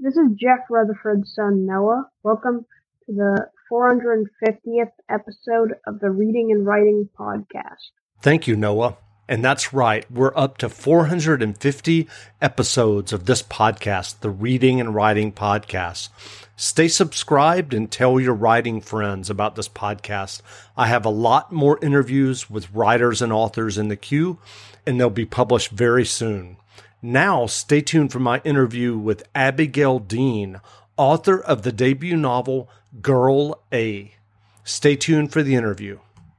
This is Jeff Rutherford's son, Noah. Welcome to the 450th episode of the Reading and Writing Podcast. Thank you, Noah. And that's right. We're up to 450 episodes of this podcast, the Reading and Writing Podcast. Stay subscribed and tell your writing friends about this podcast. I have a lot more interviews with writers and authors in the queue, and they'll be published very soon. Now, stay tuned for my interview with Abigail Dean, author of the debut novel, Girl A. Stay tuned for the interview.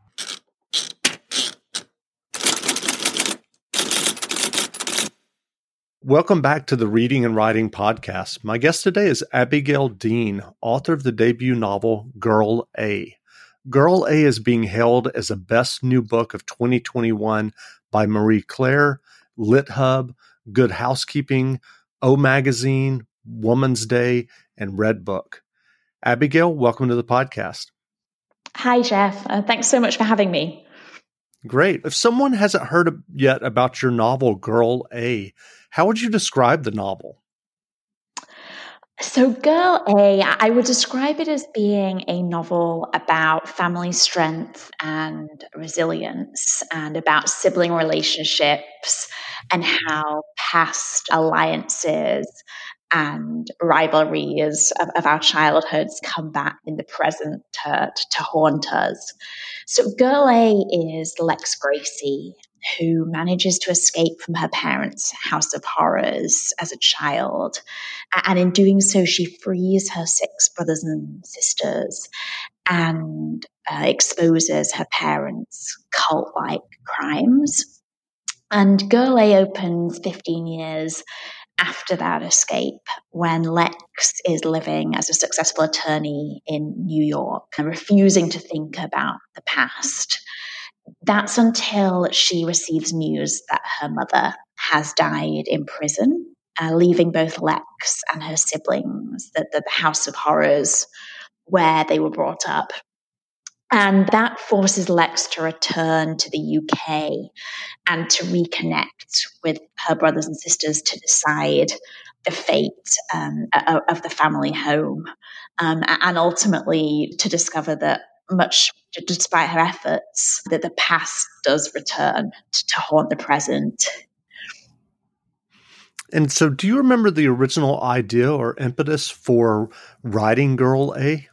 Welcome back to the Reading and Writing Podcast. My guest today is Abigail Dean, author of the debut novel, Girl A. Girl A is being hailed as the best new book of 2021 by Marie Claire, LitHub, Good Housekeeping, O Magazine, Woman's Day, and Redbook. Abigail, welcome to the podcast. Hi, Jeff. Thanks so much for having me. Great. If someone hasn't heard yet about your novel, Girl A, how would you describe the novel? So Girl A, I would describe it as being a novel about family strength and resilience and about sibling relationships and how past alliances and rivalries of our childhoods come back in the present to haunt us. So Girl A is Lex Gracie, who manages to escape from her parents' house of horrors as a child. And in doing so, she frees her 6 brothers and sisters and exposes her parents' cult-like crimes. And Girl A opens 15 years after that escape, when Lex is living as a successful attorney in New York and refusing to think about the past. That's until she receives news that her mother has died in prison, leaving both Lex and her siblings at the House of Horrors where they were brought up. And that forces Lex to return to the UK and to reconnect with her brothers and sisters to decide the fate of the family home, and ultimately to discover that much despite her efforts, that the past does return to haunt the present. And so do you remember the original idea or impetus for writing Girl A?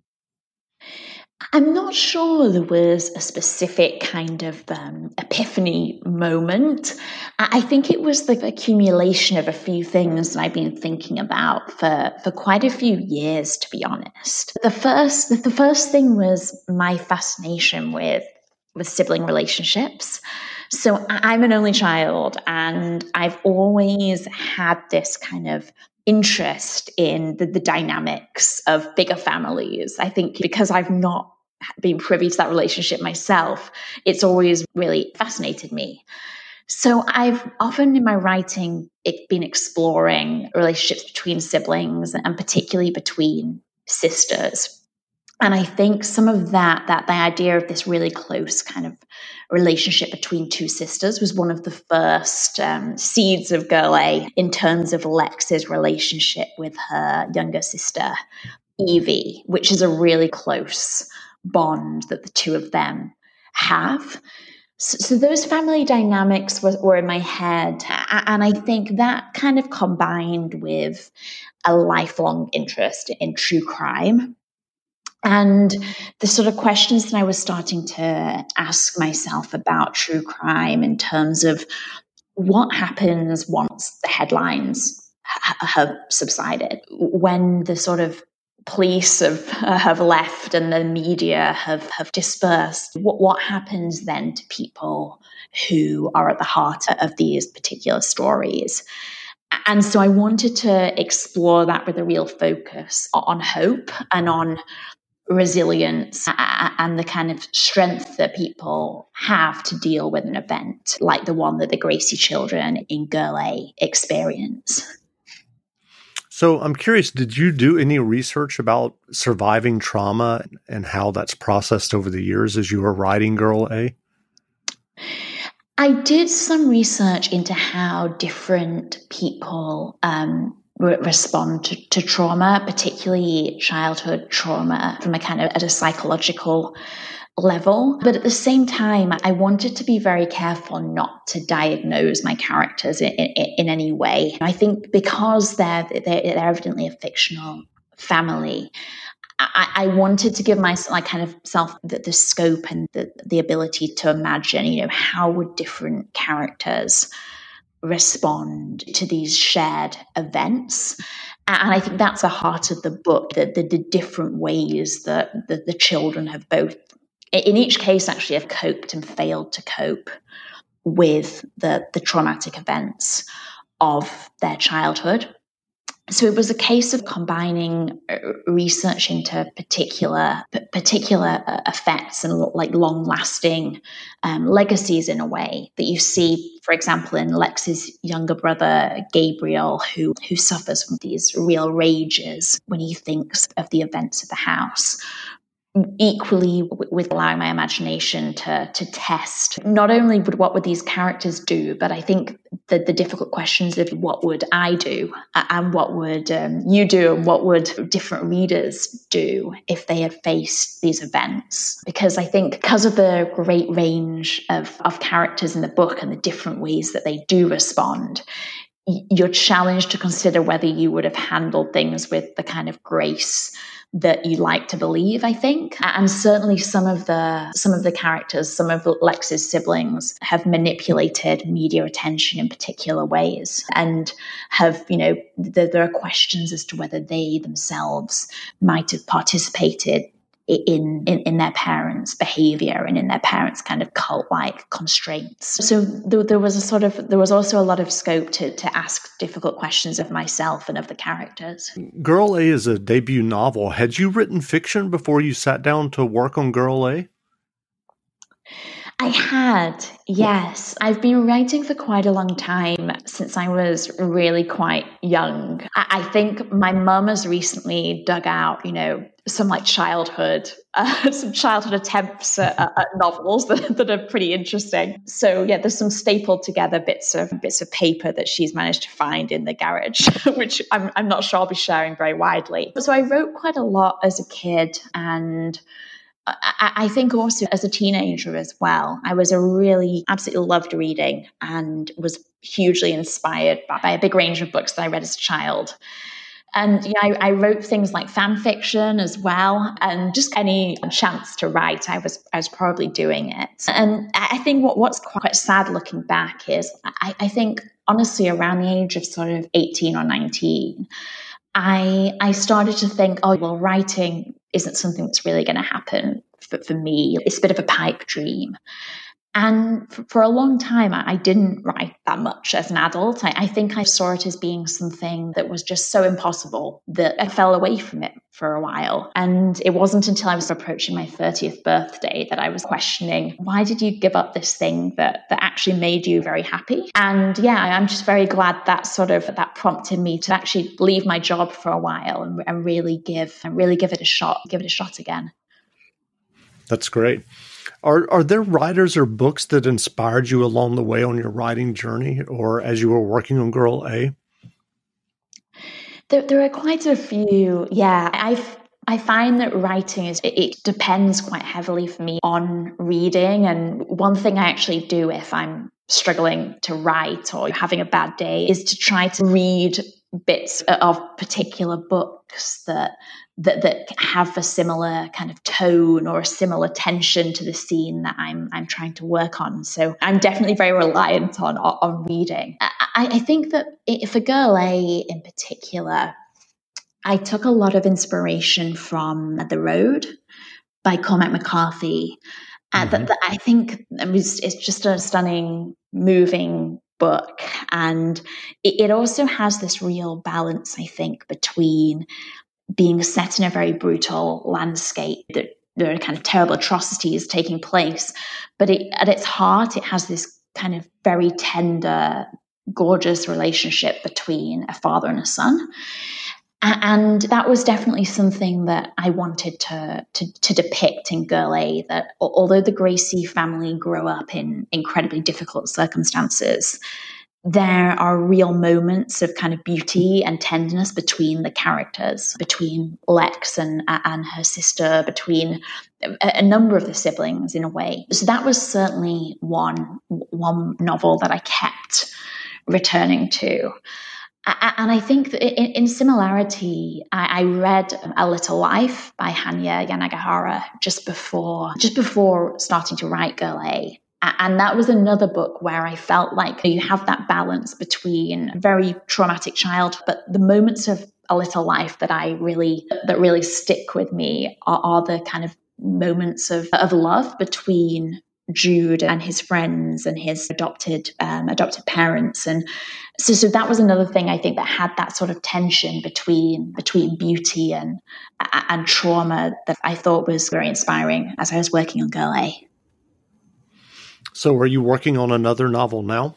I'm not sure there was a specific kind of epiphany moment. I think it was the accumulation of a few things that I've been thinking about for quite a few years, to be honest. The first thing was my fascination with sibling relationships. So I'm an only child, and I've always had this kind of interest in the dynamics of bigger families. I think because I've not been privy to that relationship myself, it's always really fascinated me. So I've often in my writing been exploring relationships between siblings and particularly between sisters. And I think some of that the idea of this really close kind of relationship between 2 sisters was one of the first seeds of Girl A in terms of Lex's relationship with her younger sister, Evie, which is a really close bond that the 2 of them have. So those family dynamics were in my head. And I think that kind of combined with a lifelong interest in true crime and the sort of questions that I was starting to ask myself about true crime in terms of what happens once the headlines have subsided, when the sort of police have left and the media have dispersed. What happens then to people who are at the heart of these particular stories? And so I wanted to explore that with a real focus on hope and on resilience and the kind of strength that people have to deal with an event like the one that the Gracie children in Girl A experience. So I'm curious, did you do any research about surviving trauma and how that's processed over the years as you were writing Girl A? I did some research into how different people respond to trauma, particularly childhood trauma, from a kind of at a psychological level. But at the same time, I wanted to be very careful not to diagnose my characters in any way. I think because they're evidently a fictional family, I wanted to give myself the scope and the ability to imagine, how would different characters respond to these shared events. And I think that's the heart of the book, the different ways that the children have both, in each case, actually have coped and failed to cope with the traumatic events of their childhood. So it was a case of combining research into particular effects and like long-lasting legacies in a way that you see, for example, in Lex's younger brother Gabriel, who suffers from these real rages when he thinks of the events of the house. Equally, with allowing my imagination to test not only what would these characters do, but I think the difficult questions of what would I do and what would you do and what would different readers do if they had faced these events. Because I think because of the great range of characters in the book and the different ways that they do respond, you're challenged to consider whether you would have handled things with the kind of grace that you like to believe, I think. And certainly some of the characters, some of Lex's siblings have manipulated media attention in particular ways and have, there are questions as to whether they themselves might have participated in their parents' behavior and in their parents' kind of cult-like constraints. So there was also a lot of scope to ask difficult questions of myself and of the characters. Girl A is a debut novel. Had you written fiction before you sat down to work on Girl A? I had, yes. I've been writing for quite a long time, since I was really quite young. I think my mum has recently dug out, some childhood attempts at novels that are pretty interesting. So yeah, there's some stapled together bits of paper that she's managed to find in the garage, which I'm not sure I'll be sharing very widely. So I wrote quite a lot as a kid, and I think also as a teenager as well. I absolutely loved reading and was hugely inspired by a big range of books that I read as a child. And I wrote things like fan fiction as well, and just any chance to write, I was probably doing it. And I think what's quite sad looking back is I think honestly around the age of sort of 18 or 19, I started to think, writing isn't something that's really going to happen for me. It's a bit of a pipe dream. And for a long time, I didn't write that much as an adult. I think I saw it as being something that was just so impossible that I fell away from it for a while. And it wasn't until I was approaching my 30th birthday that I was questioning, why did you give up this thing that actually made you very happy? And yeah, I'm just very glad that prompted me to actually leave my job for a while and really give it a shot again. That's great. Are there writers or books that inspired you along the way on your writing journey or as you were working on Girl A? There are quite a few. Yeah, I find that writing it depends quite heavily for me on reading. And one thing I actually do if I'm struggling to write or having a bad day is to try to read bits of particular books that have a similar kind of tone or a similar tension to the scene that I'm trying to work on. So I'm definitely very reliant on reading. I think that for Girl A in particular, I took a lot of inspiration from The Road by Cormac McCarthy. That I think it's just a stunning, moving book. And it also has this real balance, I think, between being set in a very brutal landscape that there are kind of terrible atrocities taking place. But at its heart, it has this kind of very tender, gorgeous relationship between a father and a son. And that was definitely something that I wanted to depict in Girl A, that although the Gracie family grew up in incredibly difficult circumstances, there are real moments of kind of beauty and tenderness between the characters, between Lex and her sister, between a number of the siblings in a way. So that was certainly one novel that I kept returning to. And I think that in similarity, I read A Little Life by Hanya Yanagihara just before starting to write Girl A. And that was another book where I felt like you have that balance between a very traumatic child, but the moments of A Little Life that really stick with me are the kind of moments of love between Jude and his friends and his adopted parents. And so that was another thing I think that had that sort of tension between beauty and trauma that I thought was very inspiring as I was working on Girl A. So are you working on another novel now?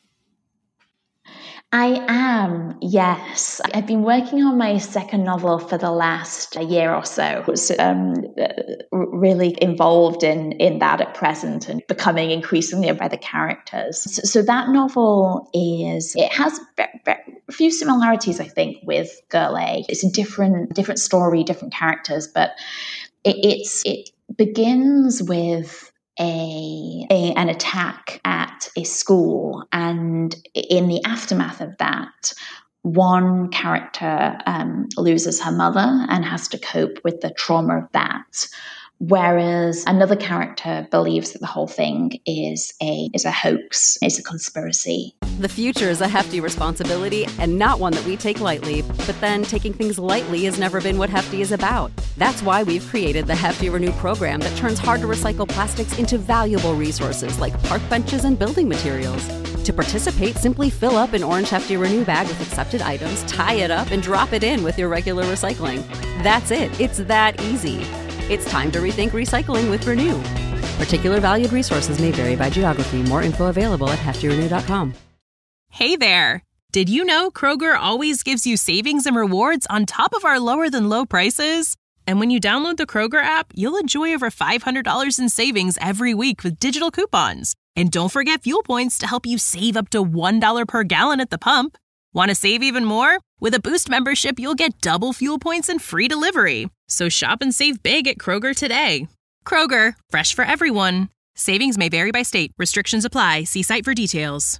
I am, yes. I've been working on my second novel for the last year or so. I was really involved in that at present and becoming increasingly aware of the characters. So that novel has a few similarities, I think, with Girl A. It's a different story, different characters, but it begins with an attack at a school, and in the aftermath of that, one character loses her mother and has to cope with the trauma of that, whereas another character believes that the whole thing is a hoax, is a conspiracy. The future is a hefty responsibility and not one that we take lightly, but then taking things lightly has never been what Hefty is about. That's why we've created the Hefty Renew program that turns hard-to-recycle plastics into valuable resources like park benches and building materials. To participate, simply fill up an orange Hefty Renew bag with accepted items, tie it up, and drop it in with your regular recycling. That's it. It's that easy. It's time to rethink recycling with Renew. Particular valued resources may vary by geography. More info available at heftyrenew.com. Hey there! Did you know Kroger always gives you savings and rewards on top of our lower-than-low prices? And when you download the Kroger app, you'll enjoy over $500 in savings every week with digital coupons. And don't forget fuel points to help you save up to $1 per gallon at the pump. Want to save even more? With a Boost membership, you'll get double fuel points and free delivery. So shop and save big at Kroger today. Kroger, fresh for everyone. Savings may vary by state. Restrictions apply. See site for details.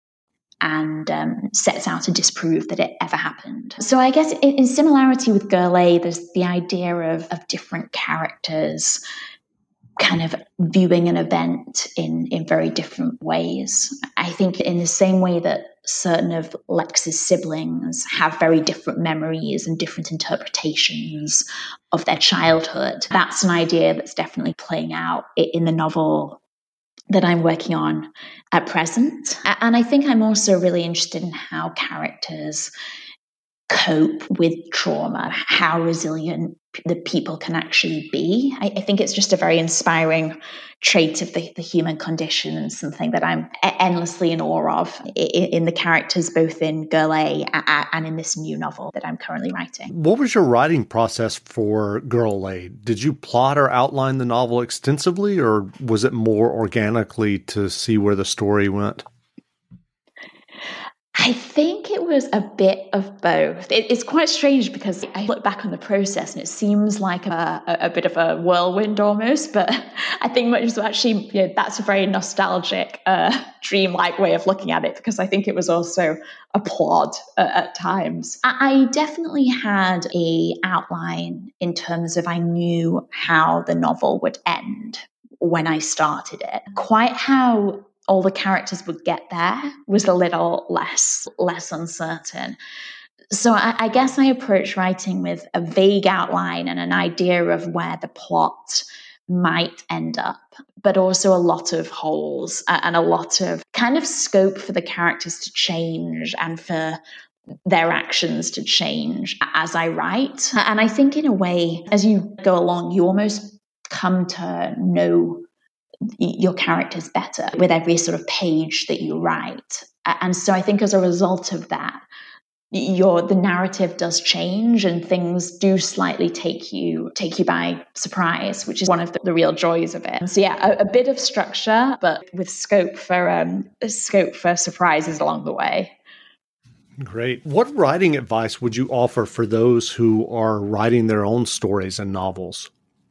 And sets out to disprove that it ever happened. So I guess in similarity with Girl A, there's the idea of different characters kind of viewing an event in very different ways. I think in the same way that certain of Lex's siblings have very different memories and different interpretations of their childhood, that's an idea that's definitely playing out in the novel that I'm working on at present. And I think I'm also really interested in how characters cope with trauma, how resilient the people can actually be. I think it's just a very inspiring trait of the human condition and something that I'm endlessly in awe of in the characters, both in Girl A and in this new novel that I'm currently writing. What was your writing process for Girl A? Did you plot or outline the novel extensively, or was it more organically to see where the story went? I think it was a bit of both. It's quite strange because I look back on the process and it seems like a bit of a whirlwind almost, but I think much as actually, that's a very nostalgic, dreamlike way of looking at it, because I think it was also a plod at times. I definitely had a outline in terms of I knew how the novel would end when I started it. Quite how all the characters would get there was a little less uncertain. So I guess I approached writing with a vague outline and an idea of where the plot might end up, but also a lot of holes and a lot of kind of scope for the characters to change and for their actions to change as I write. And I think in a way, as you go along, you almost come to know your characters better with every sort of page that you write. And so I think as a result of that, the narrative does change and things do slightly take you by surprise, which is one of the real joys of it. So yeah, a bit of structure, but with scope for surprises along the way. Great. What writing advice would you offer for those who are writing their own stories and novels?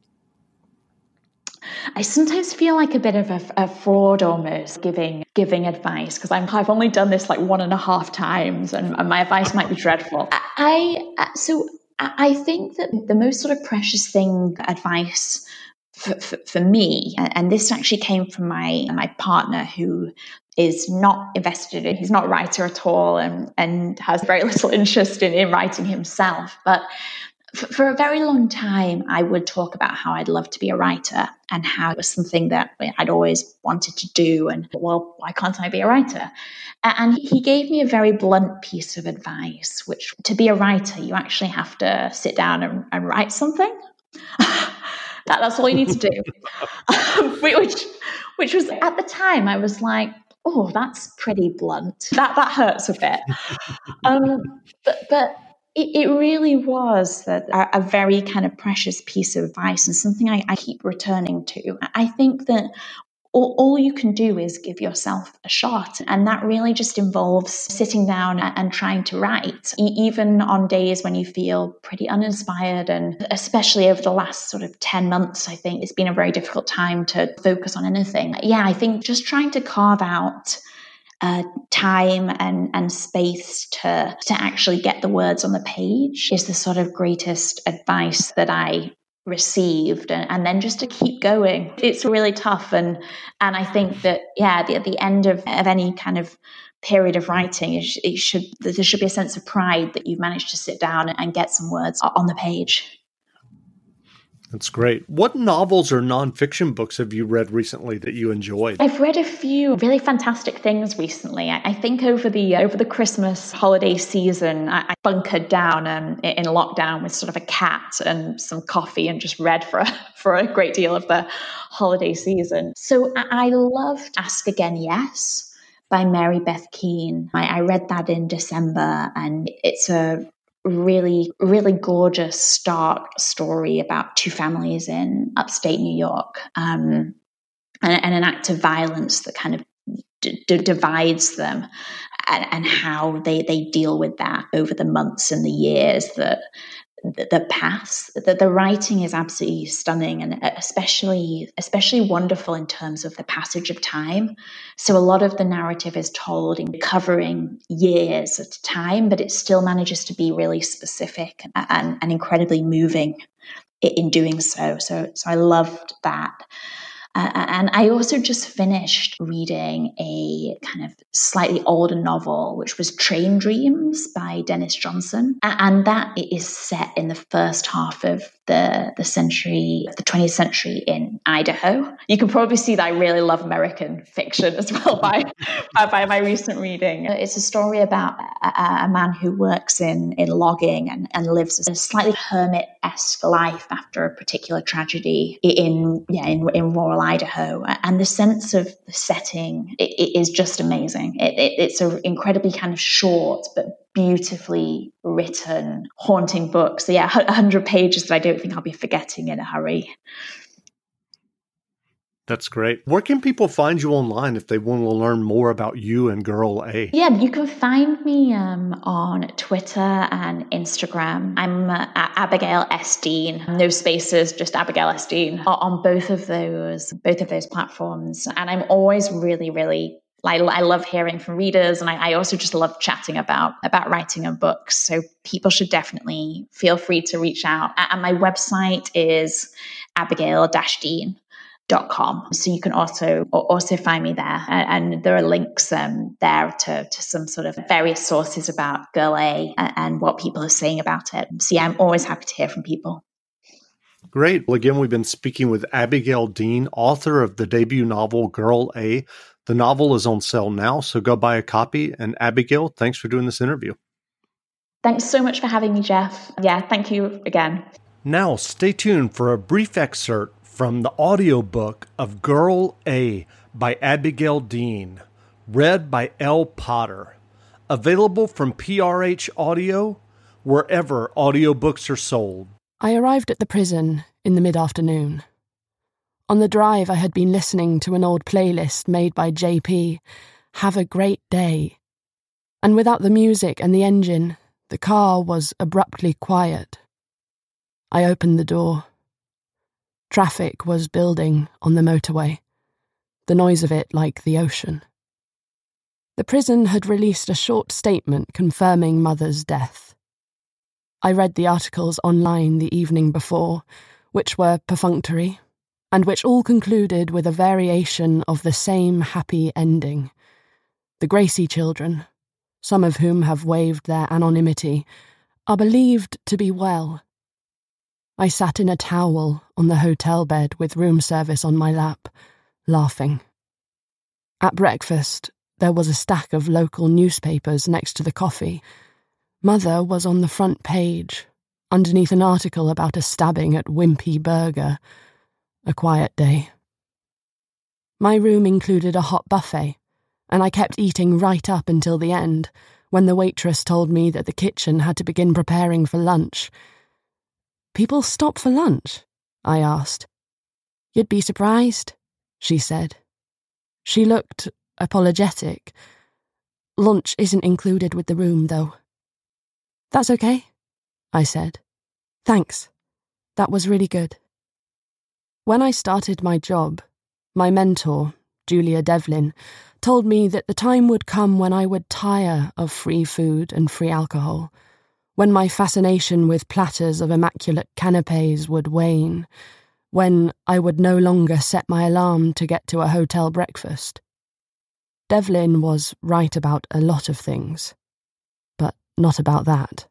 I sometimes feel like a bit of a fraud almost giving advice, because I've only done this like 1.5 times and my advice might be dreadful. I think that the most sort of precious advice for me, and this actually came from my partner, who is not invested in, he's not a writer at all and has very little interest in writing himself. But for a very long time, I would talk about how I'd love to be a writer and how it was something that I'd always wanted to do. And, well, why can't I be a writer? And he gave me a very blunt piece of advice, which to be a writer, you actually have to sit down and write something. That's all you need to do. Which was, at the time, I was like, oh, that's pretty blunt. That hurts a bit. But it really was a very kind of precious piece of advice and something I keep returning to. I think that all you can do is give yourself a shot. And that really just involves sitting down and trying to write, even on days when you feel pretty uninspired. And especially over the last sort of 10 months, I think it's been a very difficult time to focus on anything. Yeah, I think just trying to carve out time and space to actually get the words on the page is the sort of greatest advice that I received, and then just to keep going. It's really tough, and I think that at the end of any kind of period of writing, there should be a sense of pride that you've managed to sit down and get some words on the page. That's great. What novels or nonfiction books have you read recently that you enjoyed? I've read a few really fantastic things recently. I think over the Christmas holiday season, I bunkered down in lockdown with sort of a cat and some coffee and just read for a great deal of the holiday season. So I loved Ask Again Yes by Mary Beth Keane. I read that in December, and it's a really, really gorgeous, stark story about two families in upstate New York, and an act of violence that kind of divides them, and how they deal with that over the months and the years that pass. The writing is absolutely stunning, and especially wonderful in terms of the passage of time. So a lot of the narrative is told in covering years at a time, but it still manages to be really specific and incredibly moving in doing so. So I loved that. And I also just finished reading a kind of slightly older novel, which was Train Dreams by Dennis Johnson. And that is set in the first half of the 20th century in Idaho. You can probably see that I really love American fiction as well by my recent reading. It's a story about a man who works in logging and lives a slightly hermit-esque life after a particular tragedy in rural Idaho. And the sense of the setting is just amazing. It's an incredibly kind of short but beautifully written, haunting book. So 100 pages that I don't think I'll be forgetting in a hurry. That's great. Where can people find you online if they want to learn more about you and Girl A? Yeah, you can find me on Twitter and Instagram. I'm at Abigail S. Dean. No spaces, just Abigail S. Dean on both of those platforms. And I'm always really, really I love hearing from readers, and I also just love chatting about writing and books. So people should definitely feel free to reach out. And my website is abigail-dean.com. So you can also find me there. And there are links there to some sort of various sources about Girl A and what people are saying about it. So I'm always happy to hear from people. Great. Well, again, we've been speaking with Abigail Dean, author of the debut novel Girl A. The novel is on sale now, so go buy a copy. And Abigail, thanks for doing this interview. Thanks so much for having me, Jeff. Yeah, thank you again. Now, stay tuned for a brief excerpt from the audiobook of Girl A by Abigail Dean, read by Elle Potter. Available from PRH Audio, wherever audiobooks are sold. I arrived at the prison in the mid-afternoon. On the drive, I had been listening to an old playlist made by JP, Have a Great Day. And without the music and the engine, the car was abruptly quiet. I opened the door. Traffic was building on the motorway, the noise of it like the ocean. The prison had released a short statement confirming Mother's death. I read the articles online the evening before, which were perfunctory, and which all concluded with a variation of the same happy ending. The Gracie children, some of whom have waived their anonymity, are believed to be well. I sat in a towel on the hotel bed with room service on my lap, laughing. At breakfast, there was a stack of local newspapers next to the coffee. Mother was on the front page, underneath an article about a stabbing at Wimpy Burger. A quiet day. My room included a hot buffet, and I kept eating right up until the end, when the waitress told me that the kitchen had to begin preparing for lunch. "People stop for lunch?" I asked. "You'd be surprised," she said. She looked apologetic. "Lunch isn't included with the room, though." "That's okay," I said. "Thanks. That was really good." When I started my job, my mentor, Julia Devlin, told me that the time would come when I would tire of free food and free alcohol, when my fascination with platters of immaculate canapés would wane, when I would no longer set my alarm to get to a hotel breakfast. Devlin was right about a lot of things, but not about that.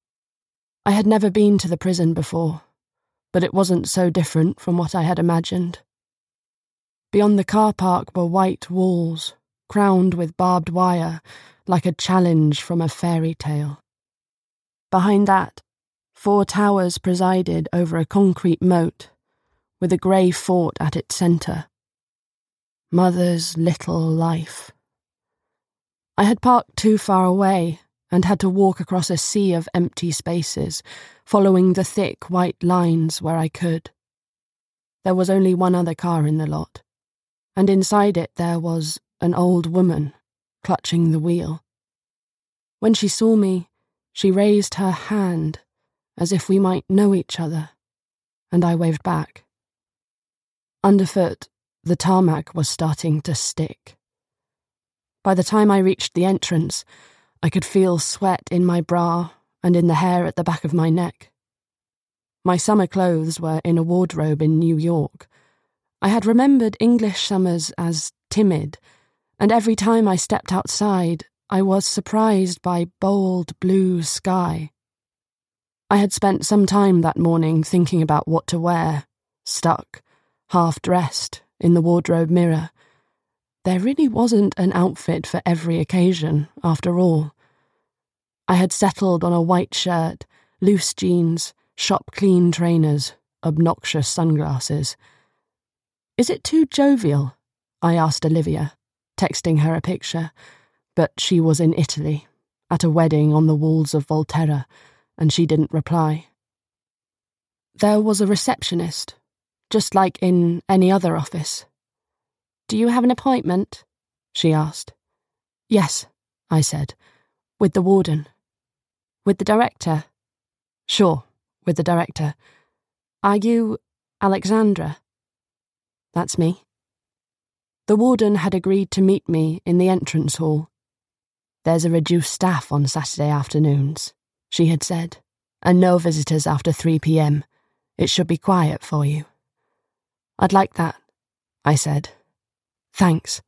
I had never been to the prison before, but it wasn't so different from what I had imagined. Beyond the car park were white walls, crowned with barbed wire, like a challenge from a fairy tale. Behind that, 4 towers presided over a concrete moat, with a grey fort at its centre. Mother's little life. I had parked too far away and had to walk across a sea of empty spaces, following the thick white lines where I could. There was only one other car in the lot, and inside it there was an old woman, clutching the wheel. When she saw me, she raised her hand, as if we might know each other, and I waved back. Underfoot, the tarmac was starting to stick. By the time I reached the entrance, I could feel sweat in my bra and in the hair at the back of my neck. My summer clothes were in a wardrobe in New York. I had remembered English summers as timid, and every time I stepped outside, I was surprised by bold blue sky. I had spent some time that morning thinking about what to wear, stuck, half-dressed, in the wardrobe mirror. There really wasn't an outfit for every occasion, after all. I had settled on a white shirt, loose jeans, shop-clean trainers, obnoxious sunglasses. "Is it too jovial?" I asked Olivia, texting her a picture, but she was in Italy, at a wedding on the walls of Volterra, and she didn't reply. There was a receptionist, just like in any other office. "Do you have an appointment?" she asked. "Yes," I said, "with the warden." "With the director?" "Sure, with the director." "Are you Alexandra?" "That's me." The warden had agreed to meet me in the entrance hall. "There's a reduced staff on Saturday afternoons," she had said, "and no visitors after 3 p.m. It should be quiet for you." "I'd like that," I said. "Thanks."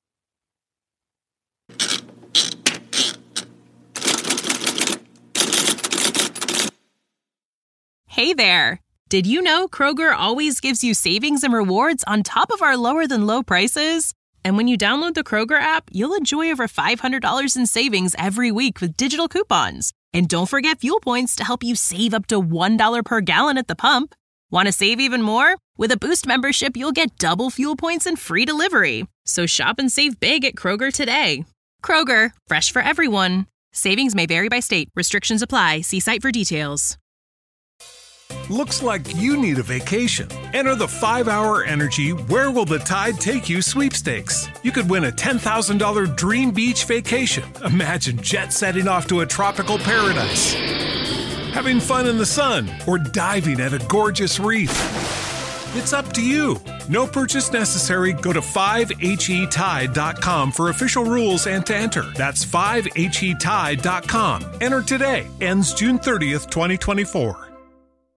Hey there! Did you know Kroger always gives you savings and rewards on top of our lower-than-low prices? And when you download the Kroger app, you'll enjoy over $500 in savings every week with digital coupons. And don't forget fuel points to help you save up to $1 per gallon at the pump. Want to save even more? With a Boost membership, you'll get double fuel points and free delivery. So shop and save big at Kroger today. Kroger, fresh for everyone. Savings may vary by state. Restrictions apply. See site for details. Looks like you need a vacation. Enter the 5-Hour Energy Where Will the Tide Take You sweepstakes. You could win a $10,000 dream beach vacation. Imagine jet setting off to a tropical paradise, having fun in the sun, or diving at a gorgeous reef. It's up to you. No purchase necessary. Go to 5HETide.com for official rules and to enter. That's 5HETide.com. Enter today. Ends June 30th, 2024.